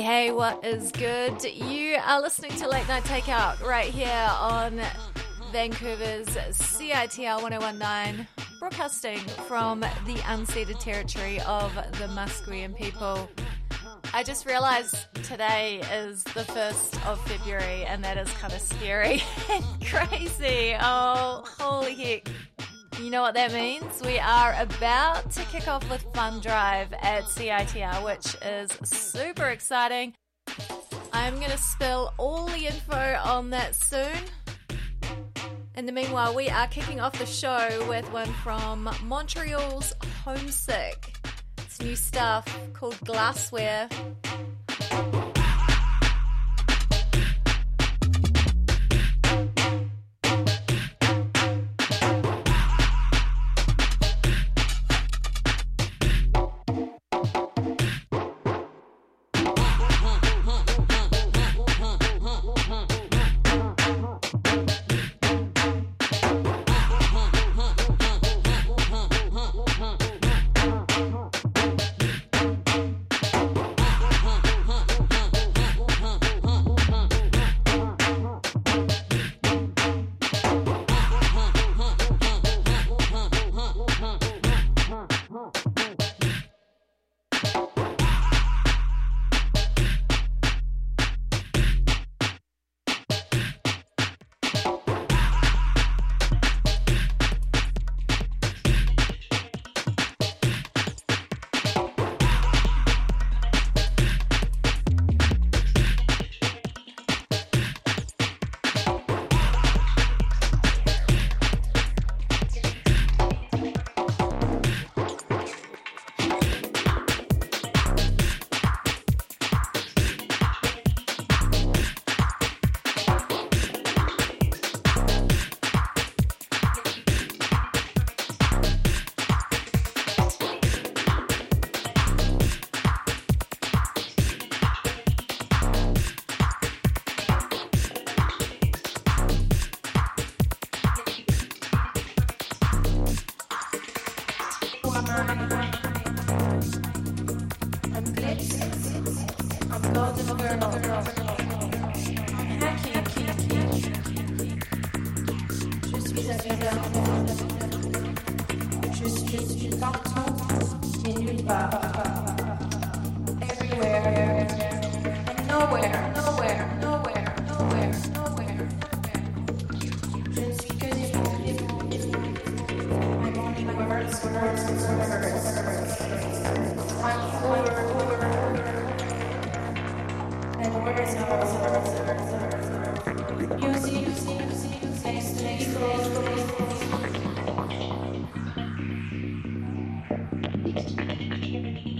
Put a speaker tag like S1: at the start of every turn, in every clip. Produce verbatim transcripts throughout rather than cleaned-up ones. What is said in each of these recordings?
S1: Hey, what is good? You are listening to Late Night Takeout right here on Vancouver's C I T R one oh one point nine, broadcasting from the unceded territory of the Musqueam people. I just realized today is the first of February, and that is kind of scary and crazy. Oh, holy heck. You know what that means? We are about to kick off with Fun Drive at C I T R, which is super exciting. I'm going to spill all the info on that soon. In the meanwhile, we are kicking off the show with one from Montreal's Homesick. It's new stuff called Glassware.
S2: Thank you.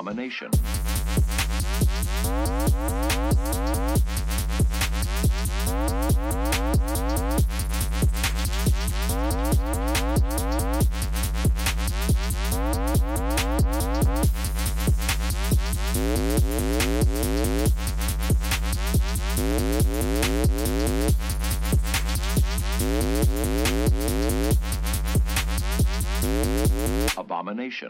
S2: Abomination. Abomination.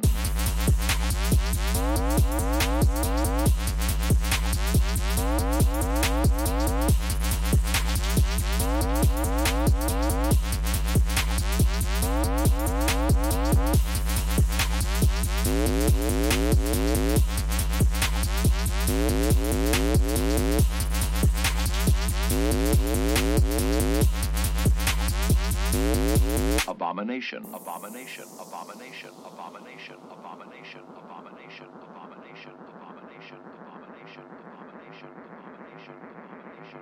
S2: Abomination, abomination, abomination, abomination, abomination, abomination, abomination, abomination, abomination, abomination, abomination, abomination,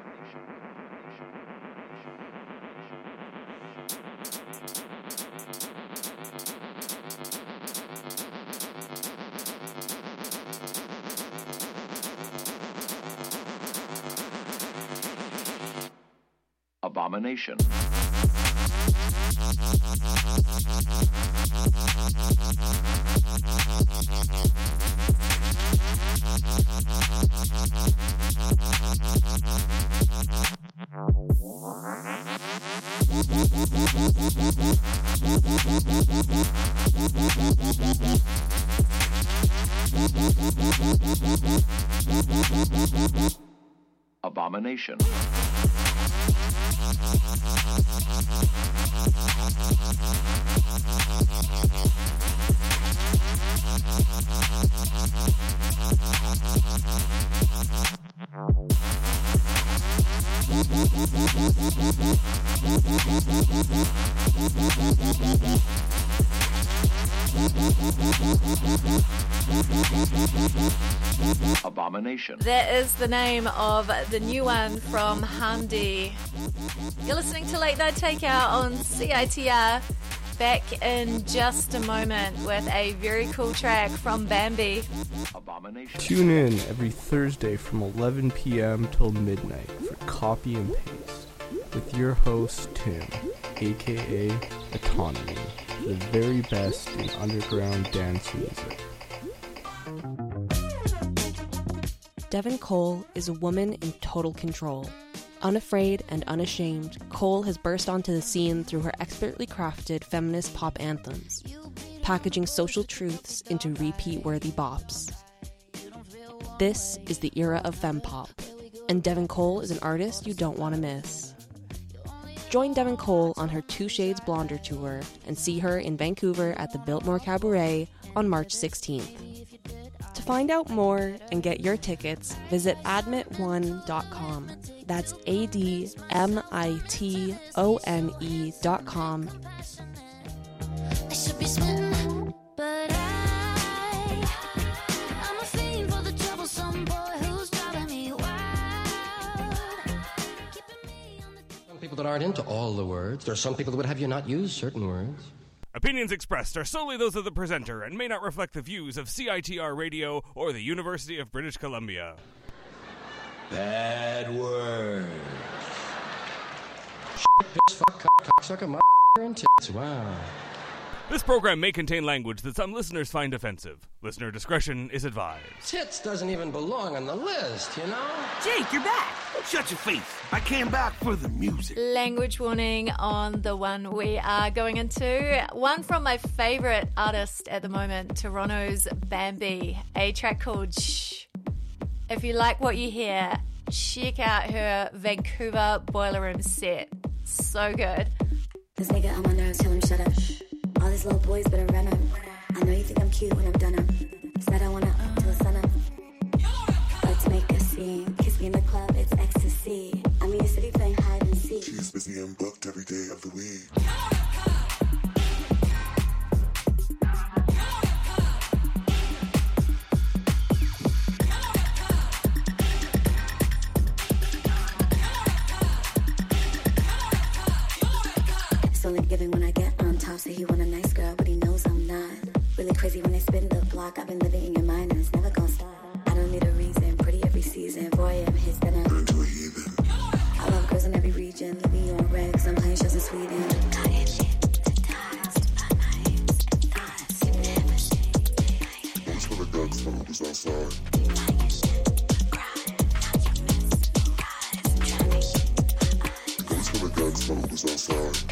S2: abomination. Abomination. Abomination. Abomination.
S1: That is the name of the new one from Hamdi. You're listening to Late Night Takeout on C I T R. Back in just a moment with a very cool track from Bambi.
S2: Abomination.
S3: Tune in every Thursday from eleven p.m. till midnight for Copy and Paste with your host Tim, aka Autonomy, the very best in underground dance music.
S4: Devin Cole is a woman in total control. Unafraid and unashamed, Cole has burst onto the scene through her expertly crafted feminist pop anthems, packaging social truths into repeat-worthy bops. This is the era of fempop, and Devin Cole is an artist you don't want to miss. Join Devin Cole on her Two Shades Blonder tour and see her in Vancouver at the Biltmore Cabaret on March sixteenth. To find out more and get your tickets, visit admit one dot com. That's A D M I T O N E dot com.
S5: I should be smitten, but I, I'm a fiend for the troublesome boy who's driving me wild. Keeping me on the...
S6: Some people that aren't into all the words. There are some people that would have you not use certain words.
S7: Opinions expressed are solely those of the presenter and may not reflect the views of C I T R Radio or the University of British Columbia.
S6: Bad words. Shit, piss, fuck, cock, cocksucker, mother, and tits. Wow.
S7: This program may contain language that some listeners find offensive. Listener discretion is advised.
S6: Tits doesn't even belong on the list, you know?
S8: Jake, you're back. Shut your face. I came back for the music.
S1: Language warning on the one we are going into. One from my favourite artist at the moment, Toronto's Bambi. A track called Shh. If you like what you hear, check out her Vancouver Boiler Room set. So good.
S9: This nigga on my nerves, tell him shut up. All these little boys better run up. I know you think I'm cute when I'm done up. Said I wanna up till the sun up. Let's make a scene. Kiss me in the club, it's ecstasy. I'm in your city playing hide and seek.
S10: She's busy and booked every day of the week. It's only giving when I get on top. Say he want a nice girl, but he knows I'm not.
S9: really crazy when they spin the block. I've been living in your mind and it's never gonna stop. I don't need a reason, pretty every season. Boy, I'm his, then I'm
S10: Into a heathen.
S9: I love girls in every region, leaving you on red, cause I'm playing shows in Sweden. Tired
S10: That's when the gun's was outside. That's when the gun's was outside.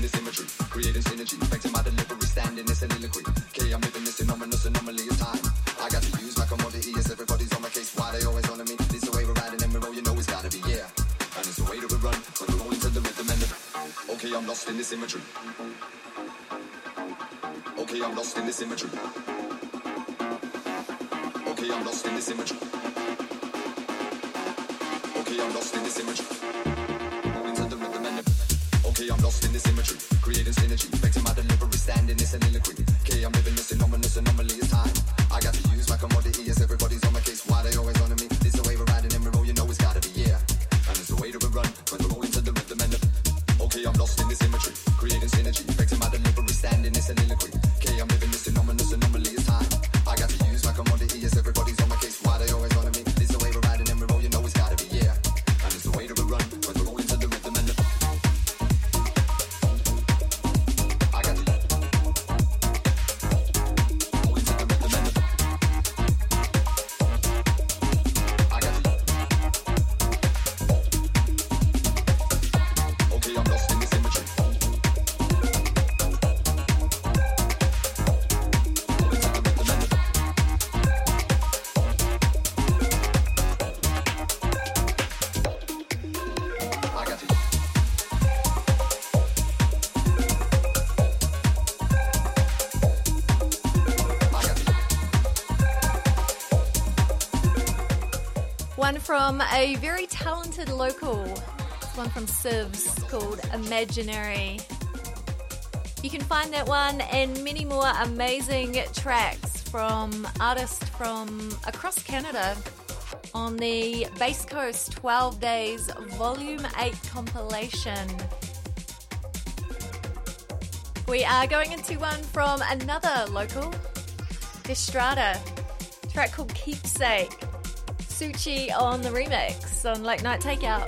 S11: this imagery, creating synergy, affecting my delivery, standing in soliloquy. K, I'm living this anomalous anomaly of time. I got to use my commodity as everybody's on my case. Why they always on me? This the way we're riding and we roll, you know it's gotta be, yeah. And it's the way that we run, when we're rolling to the rhythm and the... Okay, I'm lost in this imagery. Okay, I'm lost in this imagery. Okay, I'm lost in this imagery. Okay, I'm lost in this imagery. Rolling to the rhythm and the... Okay, I'm lost in this imagery, creating synergy, affecting my delivery, standing in soliloquy. Okay, I'm living this anomalous anomaly of time. I got to use my commodity as everybody's on my case. Why they always on me? This the way we're riding and we roll, you know it's gotta be, yeah. And it's the way that we run, when we're rolling to the rhythm and the... Okay, I'm lost in this imagery, creating synergy, affecting my delivery, standing in soliloquy. Okay, I'm living this anomalous anomaly of time. I got to use my commodity as everybody's on my case. Why they always on me? This the way we're riding and we roll, you know it's gotta be, yeah. And it's the way that we run, when we're rolling to the rhythm and the... I got to... Rolling to the rhythm and the... I got to... Okay, I'm lost in this imagery.
S1: One from a very talented local, one from Sivs called Imaginary. You can find that one and many more amazing tracks from artists from across Canada on the Bass Coast twelve Days Volume eight compilation. We are going into one from another local, Destrada, track called Keepsake. Suchi on the remix on Late Night Takeout.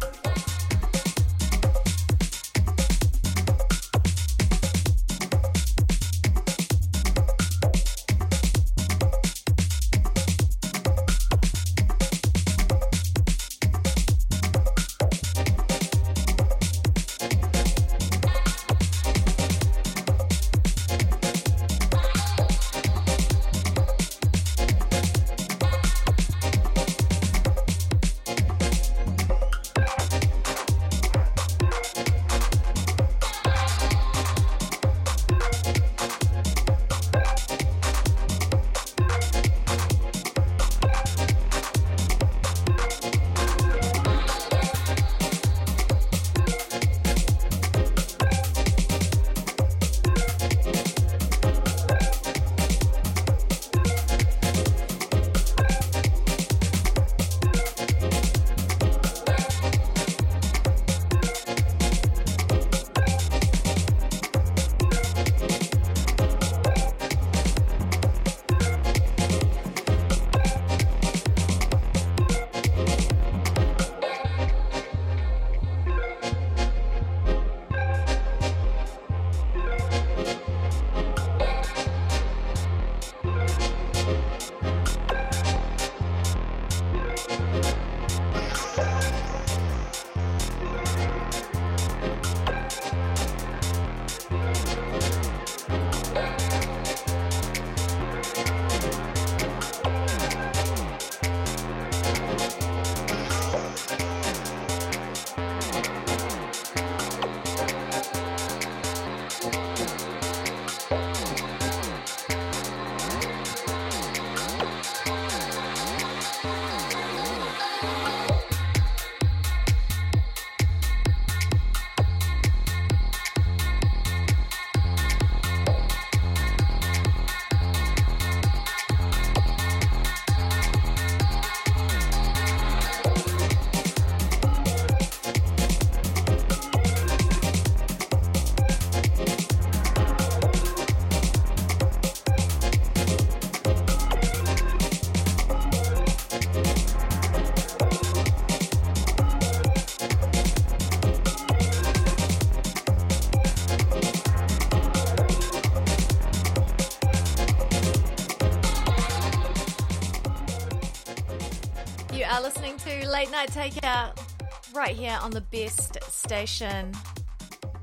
S1: are listening to Late Night Takeout right here on the best station,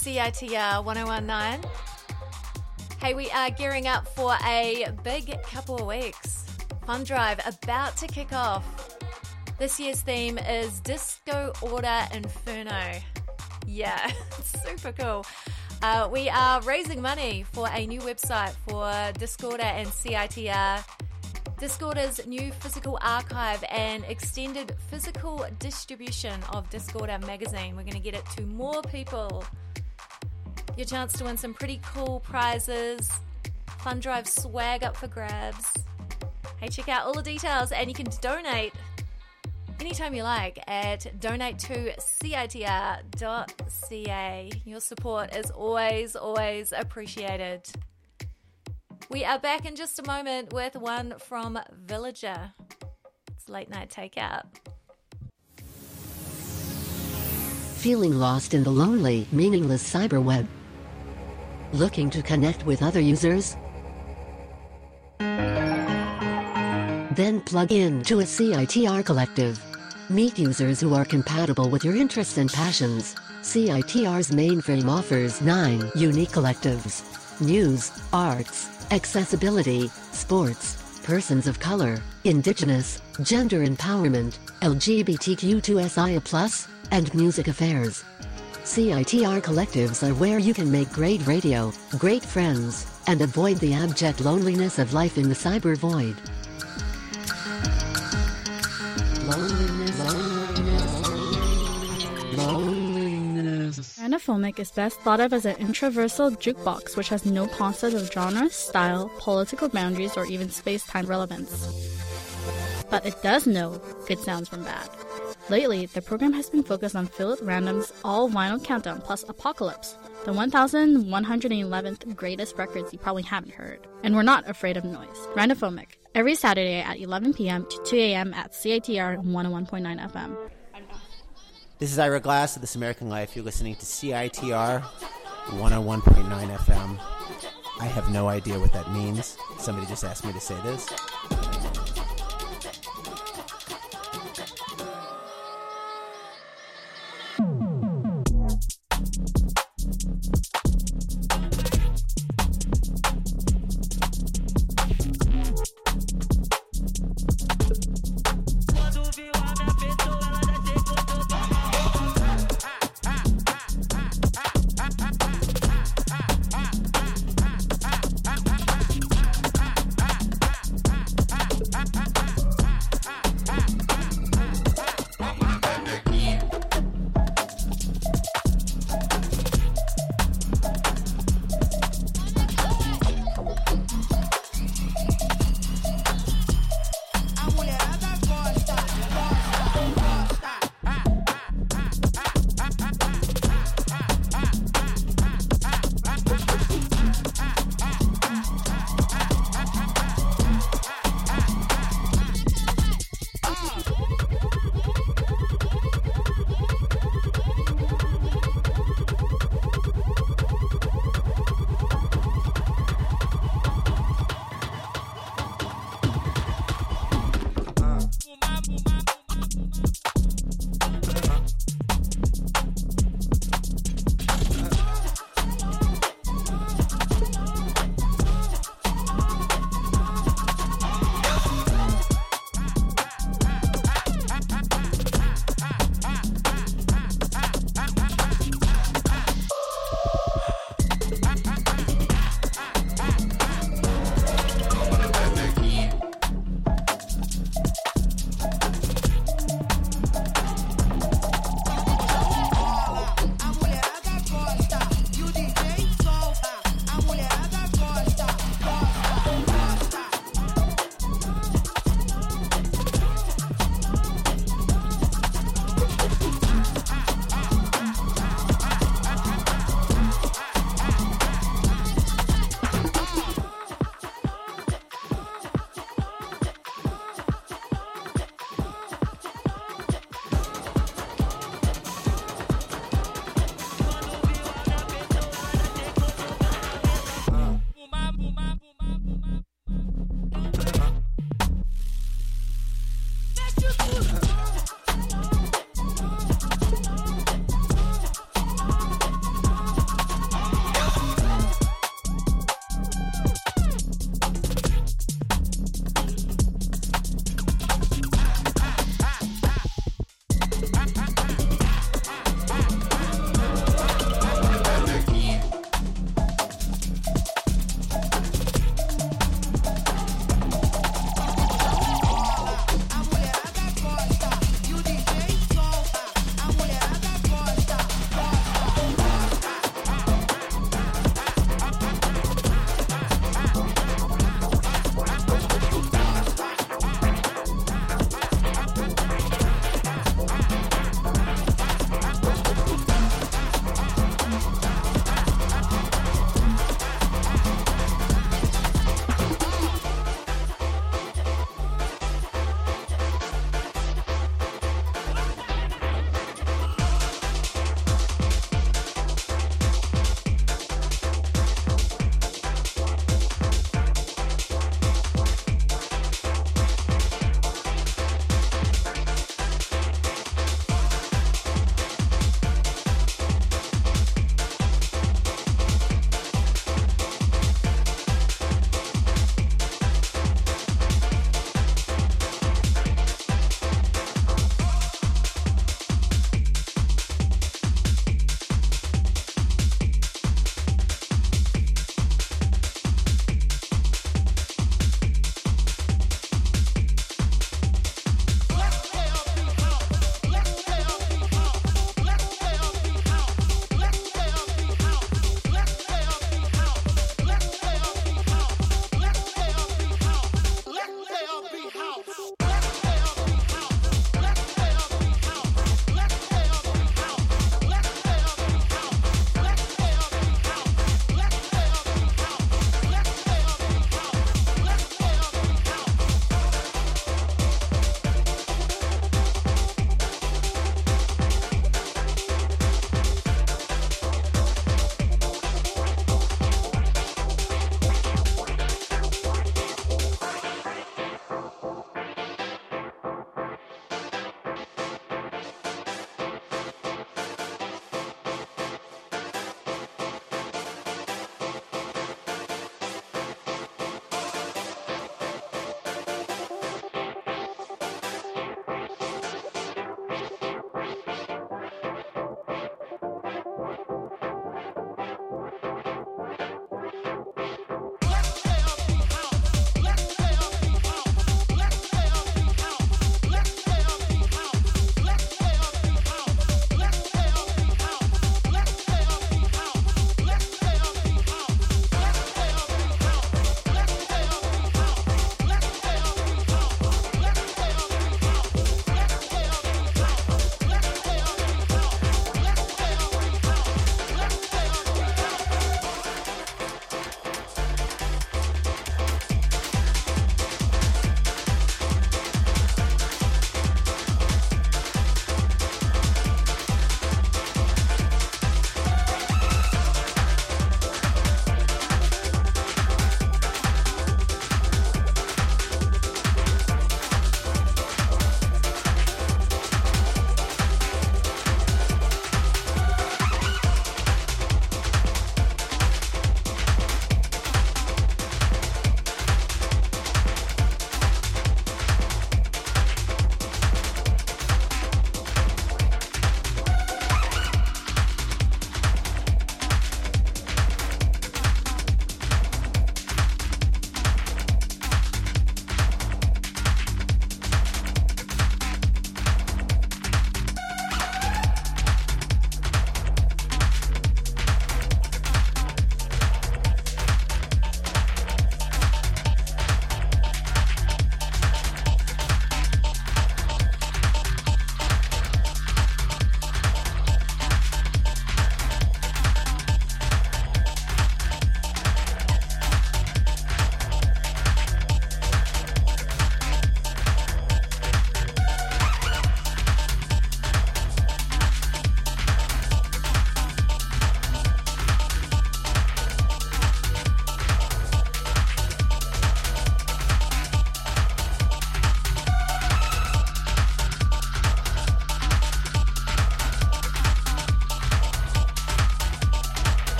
S1: C I T R one oh one nine. Hey, we are gearing up for a big couple of weeks. Fun Drive about to kick off. This year's theme is Disco Order Inferno. Yeah, super cool. Uh, we are raising money for a new website for Discorder and C I T R. Discorder's new physical archive and extended physical distribution of Discorder magazine. We're going to get it to more people. Your chance to win some pretty cool prizes. Fun Drive swag up for grabs. Hey, check out all the details and you can donate anytime you like at donate to C I T R dot C A. Your support is always, always appreciated. We are back in just a moment with one from Villager. It's Late Night Takeout.
S12: Feeling lost in the lonely, meaningless cyberweb? Looking to connect with other users? Then plug in to a C I T R collective. Meet users who are compatible with your interests and passions. C I T R's mainframe offers nine unique collectives: news, arts, accessibility, sports, persons of color, indigenous, gender empowerment, L G B T Q two S I A plus, and music affairs. C I T R collectives are where you can make great radio, great friends, and avoid the abject loneliness of life in the cyber void. Loneliness, loneliness, loneliness.
S13: Randophomic is best thought of as an intraversal jukebox which has no concept of genre, style, political boundaries, or even space-time relevance. But it does know good sounds from bad. Lately, the program has been focused on Philip Random's all-vinyl countdown plus Apocalypse, the one thousand one hundred eleventh greatest records you probably haven't heard. And we're not afraid of noise. Randophomic, every Saturday at eleven p.m. to two a.m. at C I T R one oh one point nine F M.
S14: This is Ira Glass of This American Life. You're listening to C I T R one oh one point nine F M. I have no idea what that means. Somebody just asked me to say this.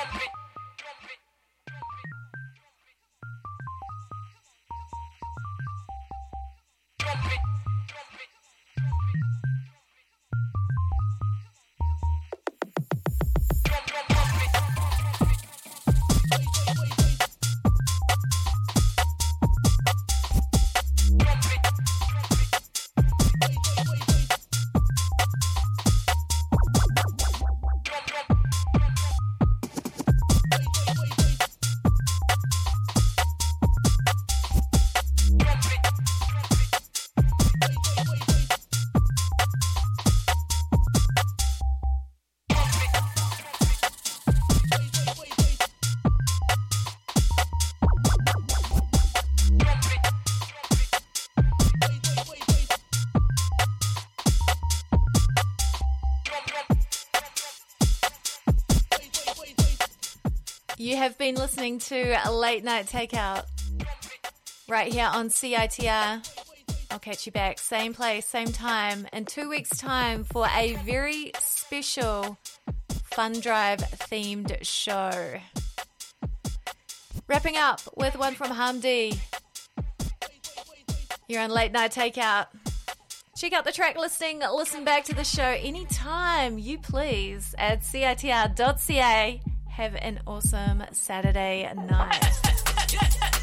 S1: You have been listening to a Late Night Takeout right here on C I T R. I'll catch you back, same place, same time, in two weeks' time for a very special Fun Drive themed show. Wrapping up with one from Hamdi. You're on Late Night Takeout. Check out the track listing, listen back to the show anytime you please at C I T R dot C A. Have an awesome Saturday night.